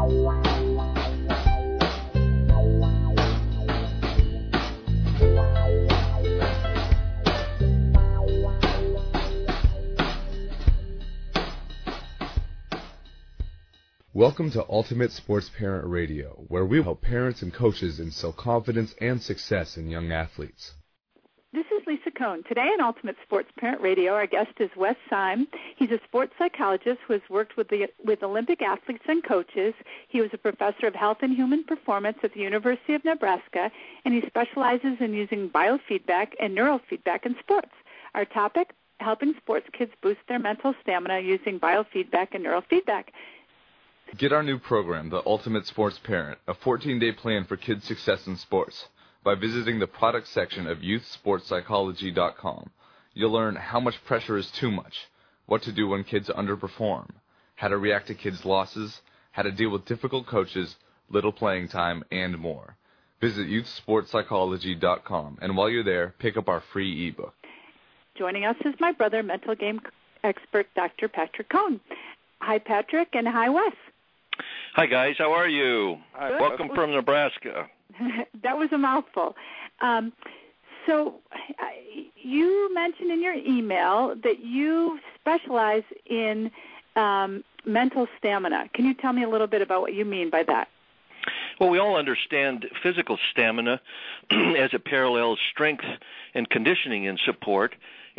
Welcome to Ultimate Sports Parent Radio, where we help parents and coaches instill confidence and success in young athletes. This is Lisa Cohn. Today on Ultimate Sports Parent Radio, our guest is Wes Syme. He's a sports psychologist who has worked with Olympic athletes and coaches. He was a professor of health and human performance at the University of Nebraska, and he specializes in using biofeedback and neurofeedback in sports. Our topic, helping sports kids boost their mental stamina using biofeedback and neurofeedback. Get our new program, The Ultimate Sports Parent, a 14-day plan for kids' success in sports, by visiting the product section of youthsportspsychology.com. You'll learn how much pressure is too much, what to do when kids underperform, how to react to kids' losses, how to deal with difficult coaches, little playing time, and more. Visit youthsportspsychology.com, and while you're there, pick up our free ebook. Joining us is my brother, mental game expert, Dr. Patrick Cohn. Hi, Patrick, and hi, Wes. Hi, guys. How are you? Good. Welcome from Nebraska. That was a mouthful. So you mentioned in your email that you specialize in mental stamina. Can you tell me a little bit about what you mean by that? Well, we all understand physical stamina as it parallels strength and conditioning in sport.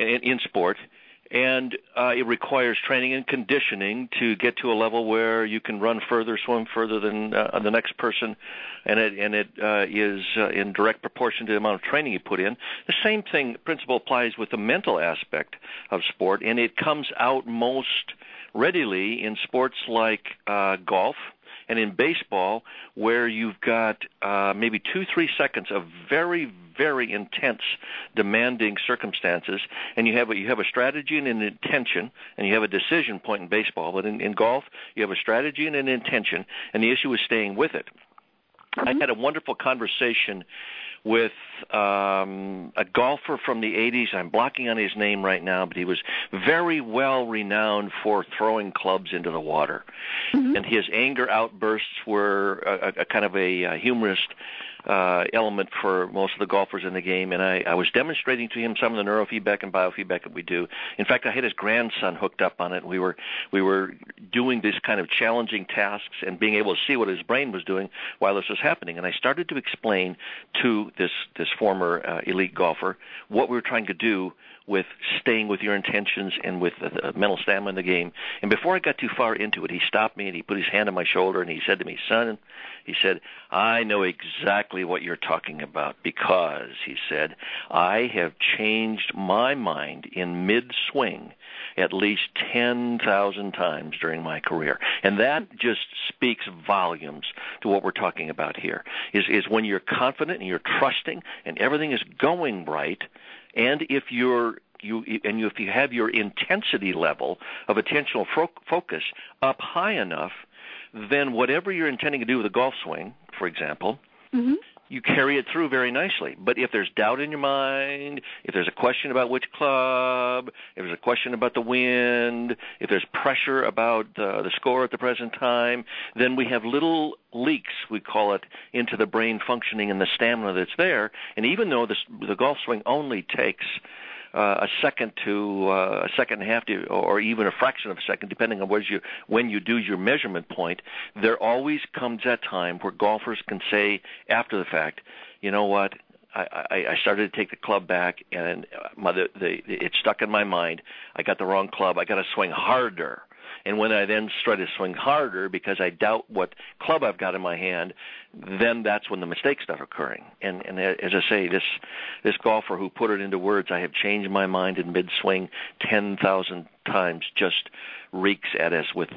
And it requires training and conditioning to get to a level where you can run further, swim further than the next person, and it is in direct proportion to the amount of training you put in. The same principle applies with the mental aspect of sport, and it comes out most readily in sports like golf and in baseball, where you've got maybe 2-3 seconds of very, very intense, demanding circumstances, and you have a strategy and an intention, and you have a decision point in baseball. But in golf, you have a strategy and an intention, and the issue is staying with it. I had a wonderful conversation with a golfer from the 80s. I'm blocking on his name right now, but he was very well renowned for throwing clubs into the water. And his anger outbursts were a kind of a humorous element for most of the golfers in the game, and I was demonstrating to him some of the neurofeedback and biofeedback that we do. In fact, I had his grandson hooked up on it. We were doing these kind of challenging tasks and being able to see what his brain was doing while this was happening. And I started to explain to this former elite golfer what we were trying to do with staying with your intentions and with the mental stamina in the game. And before I got too far into it, he stopped me and he put his hand on my shoulder and he said to me, "Son," he said, "I know exactly what you're talking about because," he said, "I have changed my mind in mid-swing at least 10,000 times during my career." And that just speaks volumes to what we're talking about here, is when you're confident and you're trusting and everything is going right, and if you have your intensity level of attentional focus up high enough, then whatever you're intending to do with a golf swing, for example, you carry it through very nicely. But if there's doubt in your mind, if there's a question about which club, if there's a question about the wind, if there's pressure about the score at the present time, then we have little leaks, we call it, into the brain functioning and the stamina that's there. And even though the golf swing only takes a second to a second and a half to, or even a fraction of a second, depending on when you do your measurement point, there always comes that time where golfers can say after the fact, "You know what, I started to take the club back, and it stuck in my mind. I got the wrong club. I got to swing harder." And when I then try to swing harder because I doubt what club I've got in my hand, then that's when the mistakes start occurring. And as I say, this golfer who put it into words, "I have changed my mind in mid-swing 10,000 times," just reeks at us with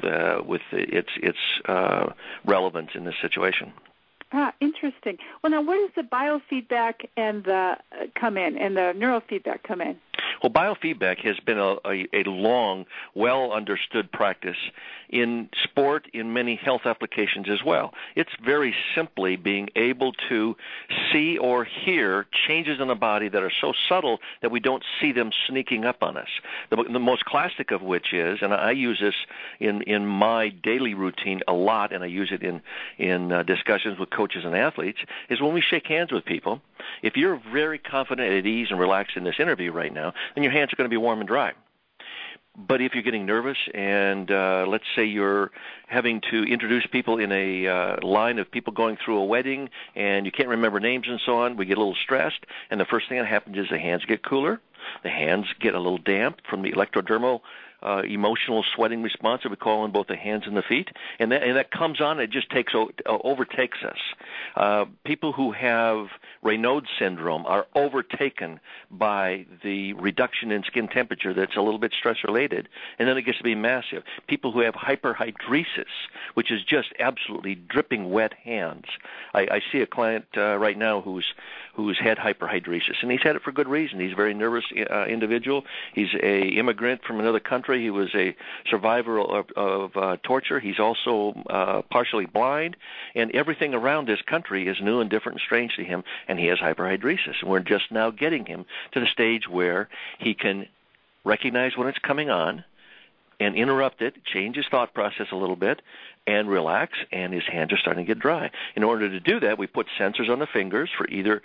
its relevance in this situation. Interesting. Well, now, where does the biofeedback and the come in, and the neurofeedback come in? Well, biofeedback has been a long, well-understood practice in sport, in many health applications as well. It's very simply being able to see or hear changes in the body that are so subtle that we don't see them sneaking up on us. The most classic of which is, and I use this in my daily routine a lot, and I use it in discussions with coaches and athletes, is when we shake hands with people. If you're very confident, at ease, and relaxed in this interview right now, then your hands are going to be warm and dry. But if you're getting nervous and let's say you're having to introduce people in a line of people going through a wedding and you can't remember names and so on, we get a little stressed, and the first thing that happens is the hands get cooler, the hands get a little damp from the electrodermal emotional sweating response that we call in both the hands and the feet, and that comes on. It just overtakes us. People who have Raynaud's syndrome are overtaken by the reduction in skin temperature that's a little bit stress-related, and then it gets to be massive. People who have hyperhidrosis, which is just absolutely dripping wet hands. I see a client right now who's had hyperhidrosis, and he's had it for good reason. He's a very nervous individual. He's a immigrant from another country. He was a survivor of torture. He's also partially blind, and everything around this country is new and different and strange to him, and he has hyperhidrosis. And we're just now getting him to the stage where he can recognize when it's coming on and interrupt it, change his thought process a little bit, and relax, and his hands are starting to get dry. In order to do that, we put sensors on the fingers for either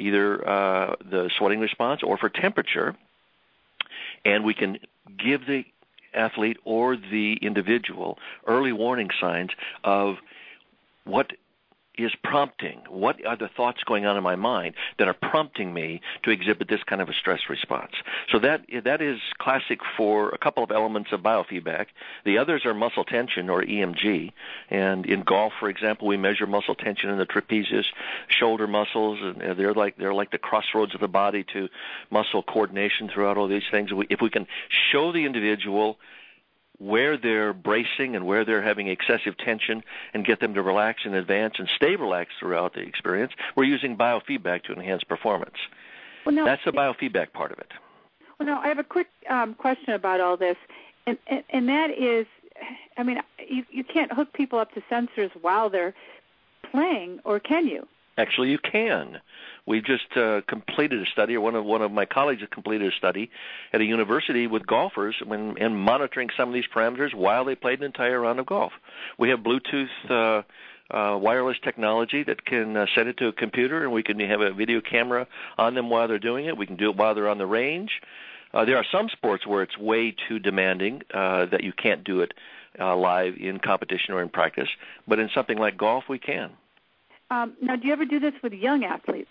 the sweating response or for temperature, and we can give the athlete or the individual early warning signs of what is prompting, what are the thoughts going on in my mind that are prompting me to exhibit this kind of a stress response. So that is classic for a couple of elements of biofeedback. The others are muscle tension, or EMG, and in golf, for example, we measure muscle tension in the trapezius, shoulder muscles, and they're like the crossroads of the body to muscle coordination throughout all these things. If we can show the individual where they're bracing and where they're having excessive tension and get them to relax in advance and stay relaxed throughout the experience, we're using biofeedback to enhance performance. Well, now, that's the biofeedback part of it. Well, now, I have a quick question about all this, and that is, I mean, you can't hook people up to sensors while they're playing, or can you? Actually, you can. We just completed a study, or one of my colleagues has completed a study at a university with golfers and monitoring some of these parameters while they played an entire round of golf. We have Bluetooth wireless technology that can set it to a computer, and we can have a video camera on them while they're doing it. We can do it while they're on the range. There are some sports where it's way too demanding that you can't do it live in competition or in practice, but in something like golf, we can. Now, do you ever do this with young athletes?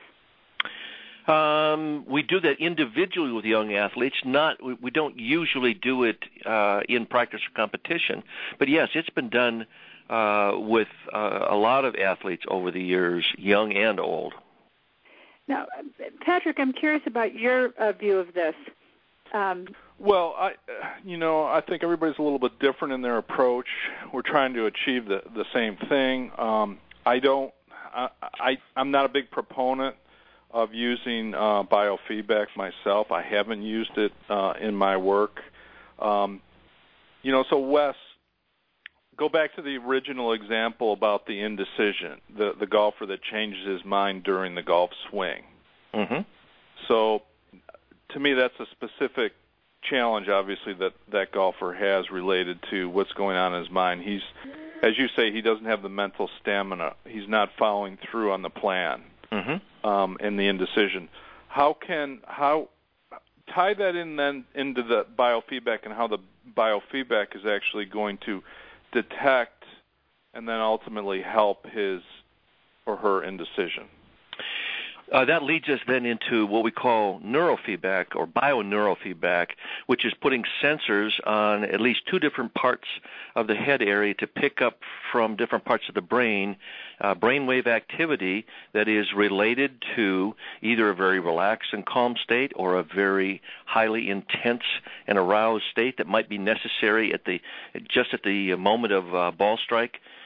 We do that individually with young athletes. We don't usually do it in practice or competition. But yes, it's been done with a lot of athletes over the years, young and old. Now, Patrick, I'm curious about your view of this. Well, I think everybody's a little bit different in their approach. We're trying to achieve the same thing. I'm not a big proponent of using biofeedback myself. I haven't used it in my work. So Wes, go back to the original example about the indecision, the golfer that changes his mind during the golf swing. Mm-hmm. So to me, that's a specific challenge, obviously, that golfer has related to what's going on in his mind. He's, as you say, he doesn't have the mental stamina. He's not following through on the plan. Mm-hmm. In the indecision. How tie that in then into the biofeedback and how the biofeedback is actually going to detect and then ultimately help his or her indecision? That leads us then into what we call neurofeedback or bioneurofeedback, which is putting sensors on at least two different parts of the head area to pick up from different parts of the brain brainwave activity that is related to either a very relaxed and calm state or a very highly intense and aroused state that might be necessary at the moment of ball strike.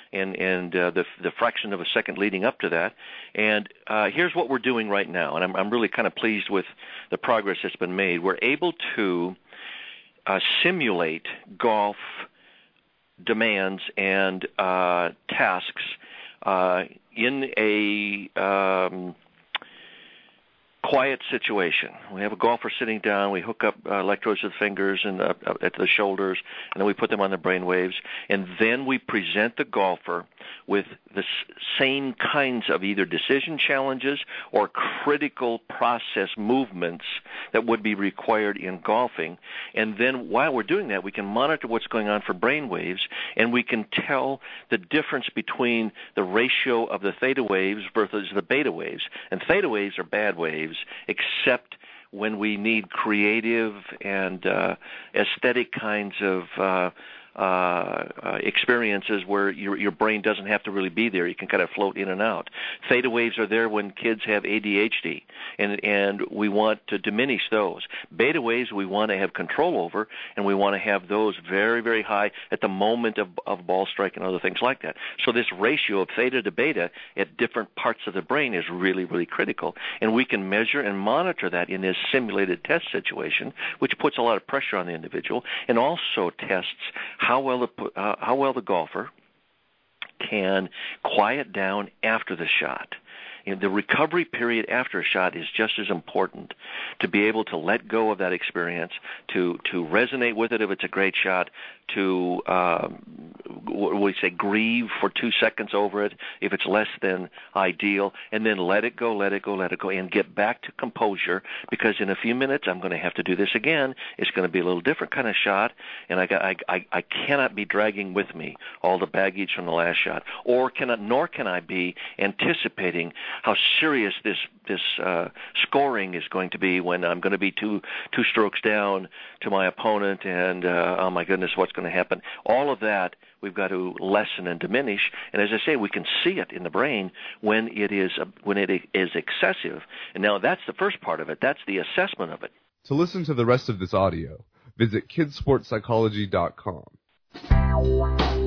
and the fraction of a second leading up to that. And here's what we're doing right now, and I'm really kind of pleased with the progress that's been made. We're able to simulate golf demands and tasks in a quiet situation. We have a golfer sitting down, we hook up electrodes to the fingers and at the shoulders, and then we put them on the brain waves, and then we present the golfer with the same kinds of either decision challenges or critical process movements that would be required in golfing. And then while we're doing that, we can monitor what's going on for brain waves, and we can tell the difference between the ratio of the theta waves versus the beta waves. And theta waves are bad waves, except when we need creative and aesthetic kinds of experiences where your brain doesn't have to really be there. You can kind of float in and out. Theta waves are there when kids have ADHD, and we want to diminish those. Beta waves we want to have control over, and we want to have those very, very high at the moment of ball strike and other things like that. So this ratio of theta to beta at different parts of the brain is really, really critical, and we can measure and monitor that in this simulated test situation, which puts a lot of pressure on the individual and also tests how well the golfer can quiet down after the shot. The recovery period after a shot is just as important, to be able to let go of that experience, to resonate with it if it's a great shot, to grieve for 2 seconds over it if it's less than ideal, and then let it go, and get back to composure, because in a few minutes I'm going to have to do this again. It's going to be a little different kind of shot, and I cannot be dragging with me all the baggage from the last shot, nor can I be anticipating how serious this scoring is going to be when I'm going to be two strokes down to my opponent, and oh my goodness, what's going to happen? All of that we've got to lessen and diminish. And as I say, we can see it in the brain when it is excessive. And now that's the first part of it. That's the assessment of it. To listen to the rest of this audio, visit kidsportspsychology.com.